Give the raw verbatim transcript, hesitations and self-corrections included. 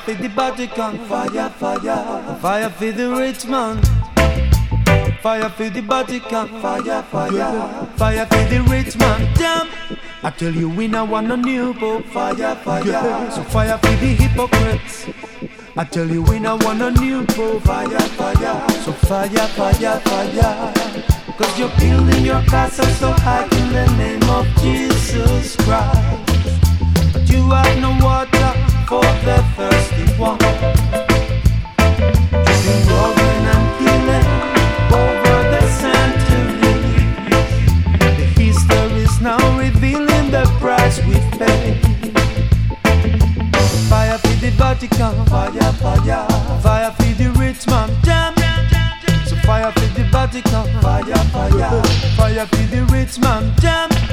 for the Vatican. Fire, fire. Fire for the rich man. Fire for the Vatican. Fire, fire. Fire for the rich man. Damn. I tell you we now want a new pope. Fire, fire. So fire for the hypocrites. I tell you we now want a new pope. Fire, fire. So fire, fire, fire. Cause you're building your castle so high in the name of Jesus Christ. But you have no water for the thirsty one. You've been roaring and killing over the centuries. The history is now revealing the price we've paid. Fire for the Vatican. Fire, fire. Fire for the rich man. Damn. So fire for the Vatican. Fire, fire. Fire for the rich man. Damn.